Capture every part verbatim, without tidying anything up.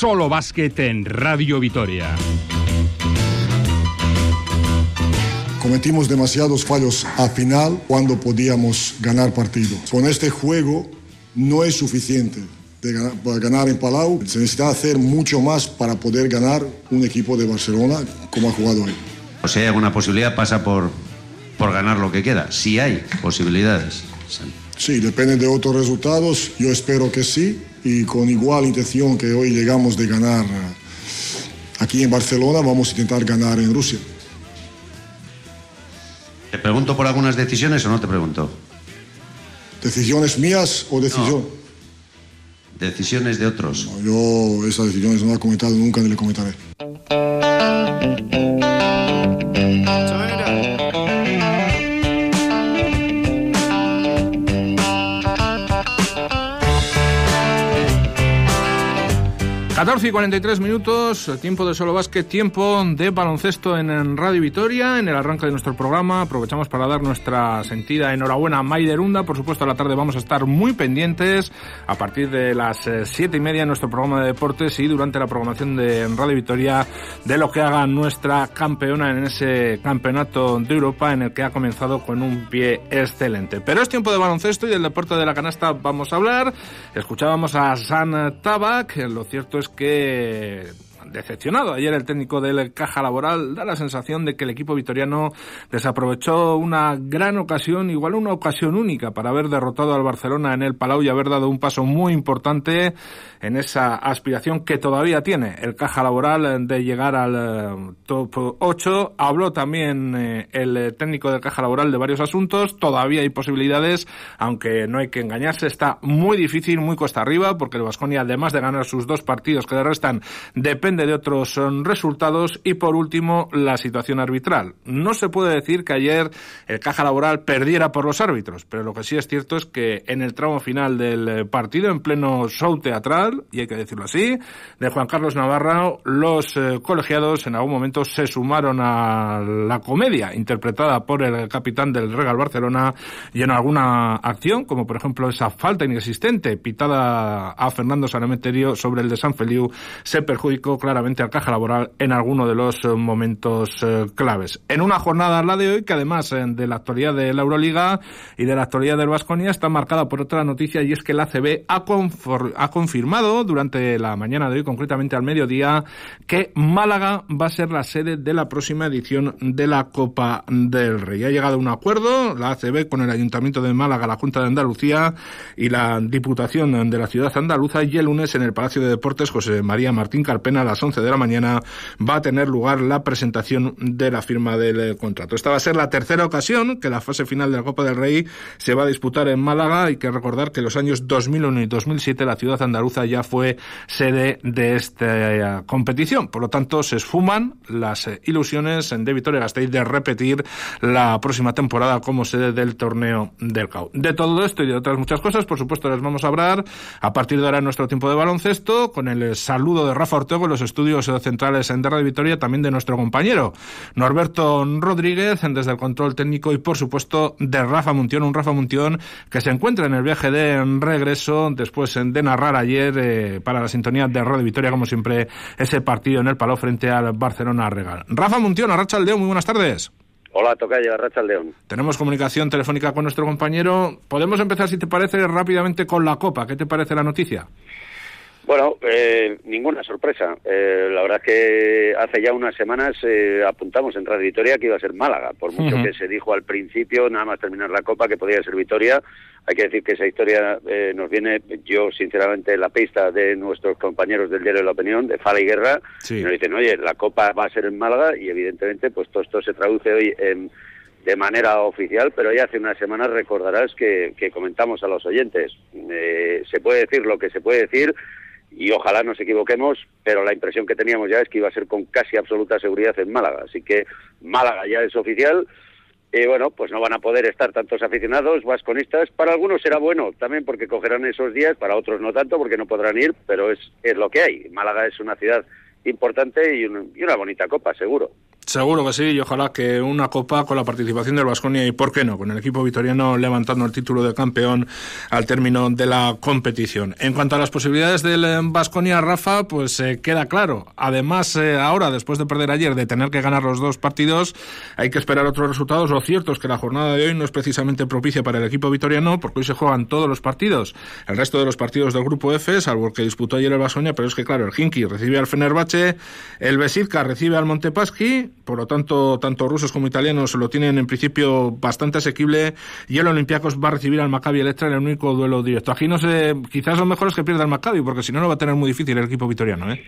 Solo Básquet en Radio Vitoria. Cometimos demasiados fallos al final cuando podíamos ganar partidos. Con este juego no es suficiente de ganar, para ganar en Palau. Se necesita hacer mucho más para poder ganar un equipo de Barcelona como ha jugado hoy. O sea, hay alguna posibilidad, pasa por, por ganar lo que queda. Sí hay posibilidades. Sí. Sí, depende de otros resultados. Yo espero que sí. Y con igual intención que hoy llegamos de ganar aquí en Barcelona, vamos a intentar ganar en Rusia. ¿Te pregunto por algunas decisiones o no te pregunto? ¿Decisiones mías o decisión? No. Decisiones de otros. No, yo esas decisiones no las he comentado nunca ni le comentaré. catorce y cuarenta y tres minutos, tiempo de Solo Básquet, tiempo de baloncesto en Radio Vitoria. En el arranque de nuestro programa aprovechamos para dar nuestra sentida enhorabuena a Maider Unda. Por supuesto, a la tarde vamos a estar muy pendientes a partir de las siete y media en nuestro programa de deportes y durante la programación de Radio Vitoria de lo que haga nuestra campeona en ese campeonato de Europa en el que ha comenzado con un pie excelente. Pero es tiempo de baloncesto y del deporte de la canasta vamos a hablar. Escuchábamos a San Tabak. Lo cierto es que decepcionado ayer el técnico del Caja Laboral, da la sensación de que el equipo vitoriano desaprovechó una gran ocasión, igual una ocasión única para haber derrotado al Barcelona en el Palau y haber dado un paso muy importante en esa aspiración que todavía tiene el Caja Laboral de llegar al top ocho. Habló también eh, el técnico del Caja Laboral de varios asuntos. Todavía hay posibilidades, aunque no hay que engañarse, está muy difícil, muy cuesta arriba, porque el Baskonia, además de ganar sus dos partidos que le restan, depende de otros resultados. Y por último, la situación arbitral. No se puede decir que ayer el Caja Laboral perdiera por los árbitros, pero lo que sí es cierto es que en el tramo final del partido, en pleno show teatral, y hay que decirlo así, de Juan Carlos Navarro, los eh, colegiados en algún momento se sumaron a la comedia interpretada por el capitán del Regal Barcelona, y en alguna acción, como por ejemplo esa falta inexistente pitada a Fernando Sanemeterio sobre el de San Feliu, se perjudicó claramente al Caja Laboral en alguno de los momentos eh, claves. En una jornada, la de hoy, que además eh, de la actualidad de la Euroliga y de la actualidad del Baskonia, está marcada por otra noticia, y es que la A C B ha, confor- ha confirmado durante la mañana de hoy, concretamente al mediodía, que Málaga va a ser la sede de la próxima edición de la Copa del Rey. Ha llegado a un acuerdo la A C B con el Ayuntamiento de Málaga, la Junta de Andalucía y la Diputación de la ciudad andaluza, y el lunes en el Palacio de Deportes José María Martín Carpena a las once de la mañana va a tener lugar la presentación de la firma del contrato. Esta va a ser la tercera ocasión que la fase final de la Copa del Rey se va a disputar en Málaga. Hay que recordar que en los años dos mil uno y dos mil siete la ciudad andaluza ya fue sede de esta competición. Por lo tanto, se esfuman las ilusiones de Vitoria-Gasteiz de repetir la próxima temporada como sede del torneo del C A U. De todo esto y de otras muchas cosas, por supuesto, les vamos a hablar a partir de ahora en nuestro tiempo de baloncesto, con el saludo de Rafa Ortego en los estudios centrales en Radio Vitoria, también de nuestro compañero Norberto Rodríguez desde el control técnico, y por supuesto de Rafa Muntión, un Rafa Muntión que se encuentra en el viaje de regreso después de narrar ayer eh, para la sintonía de Radio Vitoria, como siempre, ese partido en el Palau frente al Barcelona Regal. Rafa Muntión, Arratsaldeon, muy buenas tardes. Hola, tocayo, Arratsaldeon. Tenemos comunicación telefónica con nuestro compañero. Podemos empezar, si te parece, rápidamente con la Copa. ¿Qué te parece la noticia? Bueno, eh, ninguna sorpresa. Eh, la verdad es que hace ya unas semanas eh, apuntamos en Radio Vitoria que iba a ser Málaga, por mucho uh-huh. que se dijo al principio, nada más terminar la Copa, que podía ser Vitoria. Hay que decir que esa historia eh, nos viene, yo sinceramente, la pista de nuestros compañeros del diario La Opinión, de Fala y Guerra, sí. y nos dicen, oye, la Copa va a ser en Málaga, y evidentemente pues todo esto se traduce hoy en, de manera oficial, pero ya hace unas semanas recordarás que, que comentamos a los oyentes. Eh, se puede decir lo que se puede decir, y ojalá nos equivoquemos, pero la impresión que teníamos ya es que iba a ser con casi absoluta seguridad en Málaga. Así que Málaga ya es oficial. Y bueno, pues no van a poder estar tantos aficionados vasconistas. Para algunos será bueno también porque cogerán esos días, para otros no tanto porque no podrán ir, pero es, es lo que hay. Málaga es una ciudad importante y, un, y una bonita copa, seguro. Seguro que sí, y ojalá que una copa con la participación del Baskonia y, ¿por qué no?, con el equipo vitoriano levantando el título de campeón al término de la competición. En cuanto a las posibilidades del Baskonia, Rafa, pues eh, queda claro. Además, eh, ahora, después de perder ayer, de tener que ganar los dos partidos, hay que esperar otros resultados. Lo cierto es que la jornada de hoy no es precisamente propicia para el equipo vitoriano, porque hoy se juegan todos los partidos. El resto de los partidos del grupo F, salvo el que disputó ayer el Baskonia, pero es que, claro, el Khimki recibe al Fenerbahce, el Besiktas recibe al Montepaschi. Por lo tanto, tanto rusos como italianos lo tienen en principio bastante asequible, y el Olympiacos va a recibir al Maccabi Electra en el único duelo directo. Aquí no sé, quizás lo mejor es que pierda el Maccabi, porque si no, lo va a tener muy difícil el equipo vitoriano, ¿eh?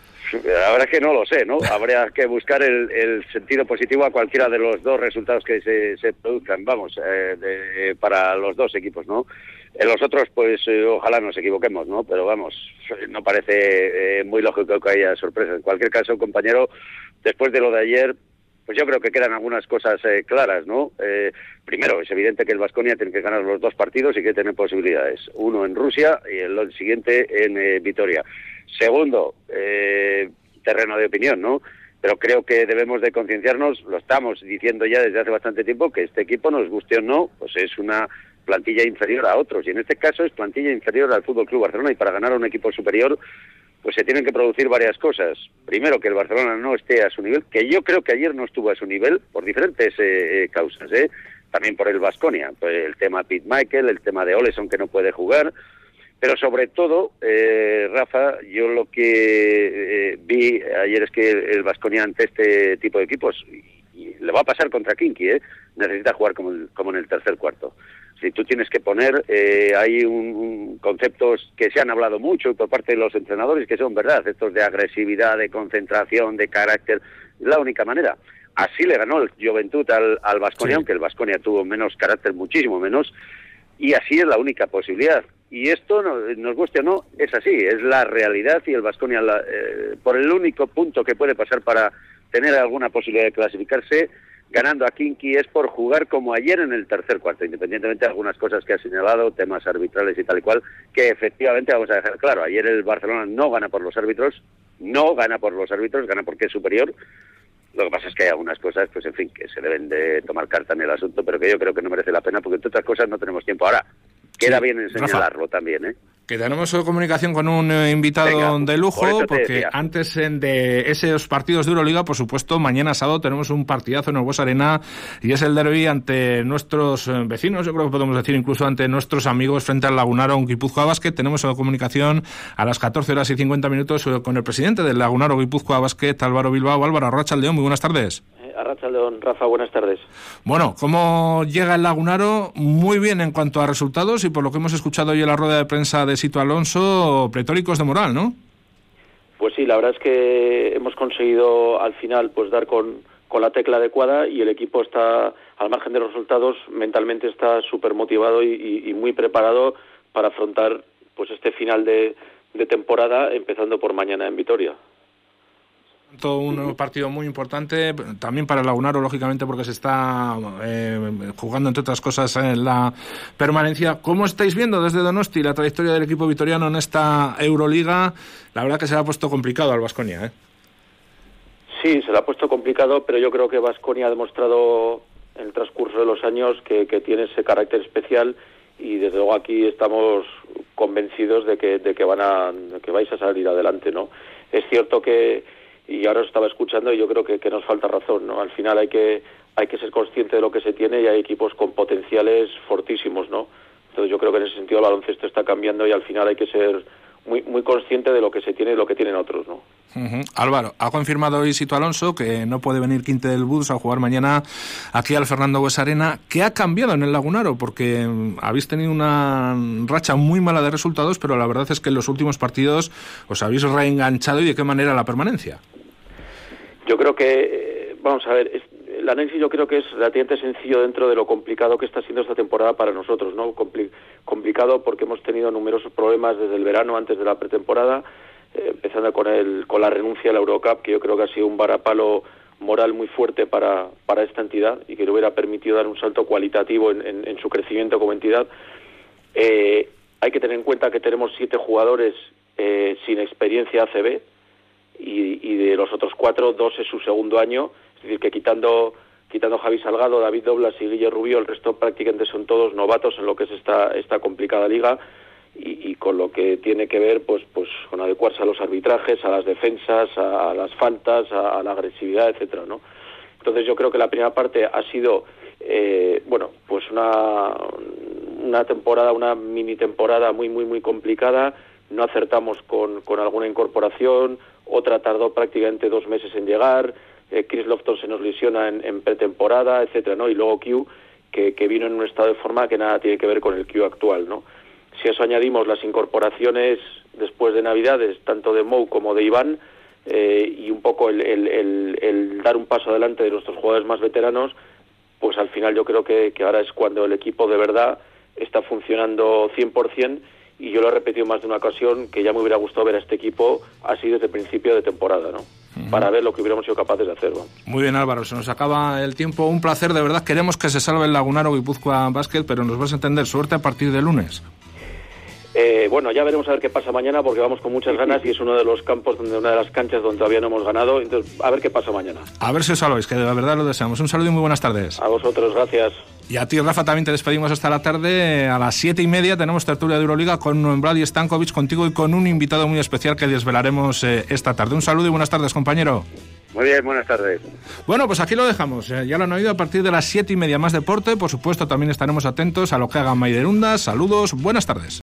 La verdad es que no lo sé, ¿no? Habría que buscar el, el sentido positivo a cualquiera de los dos resultados que se, se produzcan, vamos, eh, de, para los dos equipos, ¿no? En los otros, pues eh, ojalá nos equivoquemos, ¿no? Pero vamos, no parece eh, muy lógico que haya sorpresas. En cualquier caso, compañero, después de lo de ayer, pues yo creo que quedan algunas cosas eh, claras, ¿no? Eh, primero, es evidente que el Baskonia tiene que ganar los dos partidos y que tiene posibilidades. Uno en Rusia y el siguiente en eh, Vitoria. Segundo, eh, terreno de opinión, ¿no? Pero creo que debemos de concienciarnos, lo estamos diciendo ya desde hace bastante tiempo, que este equipo, nos guste o no, pues es una plantilla inferior a otros, y en este caso es plantilla inferior al F C Barcelona, y para ganar a un equipo superior pues se tienen que producir varias cosas. Primero, que el Barcelona no esté a su nivel, que yo creo que ayer no estuvo a su nivel por diferentes eh, causas, ¿eh? También por el Baskonia, pues el tema Pete Michael, el tema de Oleson, que no puede jugar, pero sobre todo, eh, Rafa, yo lo que eh, vi ayer es que el Baskonia ante este tipo de equipos, y, y le va a pasar contra Khimki, ¿eh? Necesita jugar como, el, como en el tercer cuarto. Si tú tienes que poner, eh, hay un, un conceptos que se han hablado mucho por parte de los entrenadores que son verdad, estos de agresividad, de concentración, de carácter, es la única manera. Así le ganó el Juventud al, al Baskonia, sí, aunque el Baskonia tuvo menos carácter, muchísimo menos, y así es la única posibilidad. Y esto, no, nos guste o no, es así, es la realidad, y el Baskonia, eh, por el único punto que puede pasar para tener alguna posibilidad de clasificarse, ganando a Khimki, es por jugar como ayer en el tercer cuarto, independientemente de algunas cosas que ha señalado, temas arbitrales y tal y cual, que efectivamente vamos a dejar claro, ayer el Barcelona no gana por los árbitros, no gana por los árbitros, gana porque es superior. Lo que pasa es que hay algunas cosas, pues en fin, que se deben de tomar carta en el asunto, pero que yo creo que no merece la pena, porque entre otras cosas no tenemos tiempo. Ahora, queda sí, bien en señalarlo, Rafa, también, ¿eh? Que tenemos comunicación con un eh, invitado Venga, de lujo, por porque decía. antes de esos partidos de Euroliga, por supuesto, mañana sábado tenemos un partidazo en el Bues Arena, y es el derbi ante nuestros vecinos, yo creo que podemos decir incluso ante nuestros amigos frente al Lagunaro Guipúzcoa Basket. Tenemos comunicación a las catorce horas y cincuenta minutos con el presidente del Lagunaro Guipúzcoa Basket, Álvaro Bilbao. Álvaro, Arratsaldeon, muy buenas tardes. Arratsaldeon, Rafa, buenas tardes. Bueno, ¿cómo llega el Lagunaro? Muy bien en cuanto a resultados, y por lo que hemos escuchado hoy en la rueda de prensa de Sito Alonso, pletóricos de moral, ¿no? Pues sí, la verdad es que hemos conseguido al final pues dar con, con la tecla adecuada, y el equipo está, al margen de los resultados, mentalmente está súper motivado y, y, y muy preparado para afrontar pues este final de, de temporada, empezando por mañana en Vitoria. Un partido muy importante también para el Lagunaro, lógicamente, porque se está eh, jugando, entre otras cosas, en la permanencia. ¿Cómo estáis viendo desde Donosti la trayectoria del equipo vitoriano en esta Euroliga? La verdad que se le ha puesto complicado al Baskonia, ¿eh? Sí, se le ha puesto complicado, pero yo creo que Baskonia ha demostrado en el transcurso de los años que, que tiene ese carácter especial, y desde luego aquí estamos convencidos de que, de que van a, de que vais a salir adelante, ¿no? Es cierto que, y ahora os estaba escuchando, y yo creo que, que nos falta razón, ¿no? Al final hay que hay que ser consciente de lo que se tiene, y hay equipos con potenciales fortísimos, ¿no? Entonces yo creo que en ese sentido el baloncesto está cambiando, y al final hay que ser muy muy consciente de lo que se tiene y lo que tienen otros, ¿no? Uh-huh. Álvaro, ha confirmado hoy Sito Alonso que no puede venir Quinte del Bus a jugar mañana aquí al Fernando Bues Arena. ¿Qué ha cambiado en el Lagunaro? Porque habéis tenido una racha muy mala de resultados, pero la verdad es que en los últimos partidos os habéis reenganchado, y de qué manera la permanencia. Yo creo que, vamos a ver, es, el análisis yo creo que es relativamente sencillo dentro de lo complicado que está siendo esta temporada para nosotros, ¿no? Compli- complicado porque hemos tenido numerosos problemas desde el verano, antes de la pretemporada, eh, empezando con el con la renuncia a la Eurocup, que yo creo que ha sido un varapalo moral muy fuerte para, para esta entidad, y que le hubiera permitido dar un salto cualitativo en, en, en su crecimiento como entidad. Eh, hay que tener en cuenta que tenemos siete jugadores eh, sin experiencia A C B, y, y de los otros cuatro, dos es su segundo año, es decir, que quitando quitando Javi Salgado, David Doblas y Guille Rubio, el resto prácticamente son todos novatos en lo que es esta, esta complicada liga, y, y con lo que tiene que ver pues pues con adecuarse a los arbitrajes, a las defensas, a, a las faltas, a, a la agresividad, etcétera, ¿no? Entonces yo creo que la primera parte ha sido eh, bueno, pues una una temporada, una mini temporada muy muy muy complicada. No acertamos con, con alguna incorporación, otra tardó prácticamente dos meses en llegar, eh, Chris Lofton se nos lesiona en, en pretemporada, etcétera, ¿no? Y luego Q, que, que vino en un estado de forma que nada tiene que ver con el Q actual, ¿no? Si a eso añadimos las incorporaciones después de Navidades, tanto de Mou como de Iván, eh, y un poco el, el, el, el dar un paso adelante de nuestros jugadores más veteranos, pues al final yo creo que, que ahora es cuando el equipo de verdad está funcionando cien por ciento, y yo lo he repetido más de una ocasión, que ya me hubiera gustado ver a este equipo así desde el principio de temporada, ¿no? Uh-huh. Para ver lo que hubiéramos sido capaces de hacer, ¿no? Muy bien, Álvaro, se nos acaba el tiempo. Un placer, de verdad. Queremos que se salve el Lagunaro Guipúzcoa Basket, pero nos vas a entender. Suerte a partir de lunes. Eh, bueno, ya veremos a ver qué pasa mañana, porque vamos con muchas ganas y es uno de los campos, donde una de las canchas donde todavía no hemos ganado. Entonces, a ver qué pasa mañana. A ver si os salváis, que de verdad lo deseamos. Un saludo y muy buenas tardes. A vosotros, gracias. Y a ti, Rafa, también te despedimos hasta la tarde. A las siete y media tenemos tertulia de Euroliga con Vladi Stankovic, contigo y con un invitado muy especial que desvelaremos eh, esta tarde. Un saludo y buenas tardes, compañero. Muy bien, buenas tardes. Bueno, pues aquí lo dejamos. Eh, ya lo han oído, a partir de las siete y media más deporte. Por supuesto, también estaremos atentos a lo que haga Maiderunda. Saludos, buenas tardes.